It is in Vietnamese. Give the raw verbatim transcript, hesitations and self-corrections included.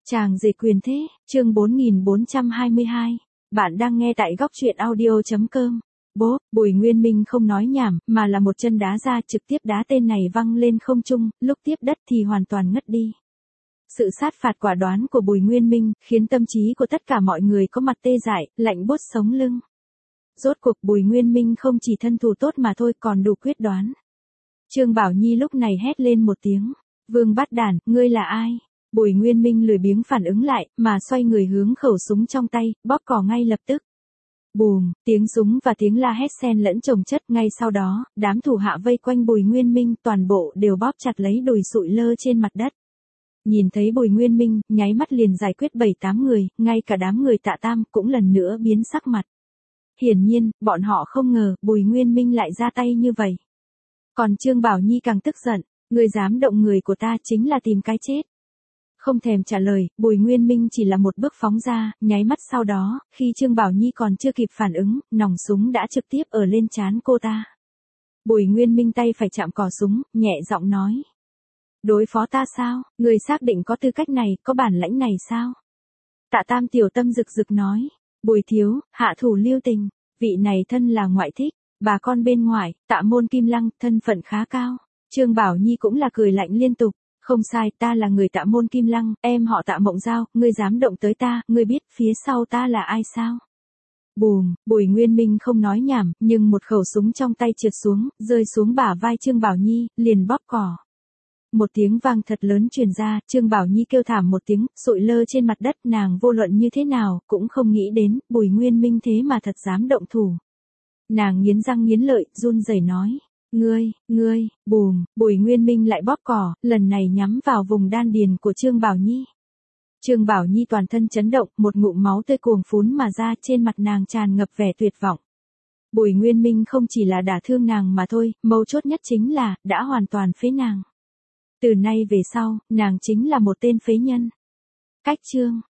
Chàng rể quyền thế, chương bốn nghìn bốn trăm hai mươi hai. Bạn đang nghe tại góc truyện audio.com. Bố, Bùi Nguyên Minh không nói nhảm, mà là một chân đá ra trực tiếp đá tên này văng lên không trung, lúc tiếp đất thì hoàn toàn ngất đi. Sự sát phạt quả đoán của Bùi Nguyên Minh, khiến tâm trí của tất cả mọi người có mặt tê dại, lạnh buốt sống lưng. Rốt cuộc Bùi Nguyên Minh không chỉ thân thủ tốt mà thôi còn đủ quyết đoán. Trương Bảo Nhi lúc này hét lên một tiếng. Vương Bát Đản, ngươi là ai? Bùi Nguyên Minh lười biếng phản ứng lại, mà xoay người hướng khẩu súng trong tay, bóp cò ngay lập tức. Bùm, tiếng súng và tiếng la hét xen lẫn chồng chất, ngay sau đó, đám thủ hạ vây quanh Bùi Nguyên Minh toàn bộ đều bóp chặt lấy đùi sụi lơ trên mặt đất. Nhìn thấy Bùi Nguyên Minh, nháy mắt liền giải quyết bảy tám người, ngay cả đám người Tạ Tam cũng lần nữa biến sắc mặt. Hiển nhiên, bọn họ không ngờ Bùi Nguyên Minh lại ra tay như vậy. Còn Trương Bảo Nhi càng tức giận, ngươi dám động người của ta chính là tìm cái chết. Không thèm trả lời, Bùi Nguyên Minh chỉ là một bước phóng ra, nháy mắt sau đó, khi Trương Bảo Nhi còn chưa kịp phản ứng, nòng súng đã trực tiếp ở lên trán cô ta. Bùi Nguyên Minh tay phải chạm cò súng, nhẹ giọng nói. Đối phó ta sao, người xác định có tư cách này, có bản lãnh này sao? Tạ Tam tiểu tâm rực rực nói. Bùi thiếu, hạ thủ lưu tình, vị này thân là ngoại thích, bà con bên ngoài, Tạ Môn Kim Lăng, thân phận khá cao. Trương Bảo Nhi cũng là cười lạnh liên tục. Không sai, ta là người Tạ Môn Kim Lăng, em họ Tạ Mộng Giao, ngươi dám động tới ta, ngươi biết phía sau ta là ai sao? Bùm, Bùi Nguyên Minh không nói nhảm, nhưng một khẩu súng trong tay trượt xuống, rơi xuống bả vai Trương Bảo Nhi, liền bóp cò. Một tiếng vang thật lớn truyền ra, Trương Bảo Nhi kêu thảm một tiếng, sụi lơ trên mặt đất, nàng vô luận như thế nào, cũng không nghĩ đến, Bùi Nguyên Minh thế mà thật dám động thủ. Nàng nghiến răng nghiến lợi, run rẩy nói. Ngươi, ngươi, bùm, Bùi Nguyên Minh lại bóp cò, lần này nhắm vào vùng đan điền của Trương Bảo Nhi. Trương Bảo Nhi toàn thân chấn động, một ngụm máu tươi cuồng phún mà ra, trên mặt nàng tràn ngập vẻ tuyệt vọng. Bùi Nguyên Minh không chỉ là đả thương nàng mà thôi, mấu chốt nhất chính là, đã hoàn toàn phế nàng. Từ nay về sau, nàng chính là một tên phế nhân. Cách chương.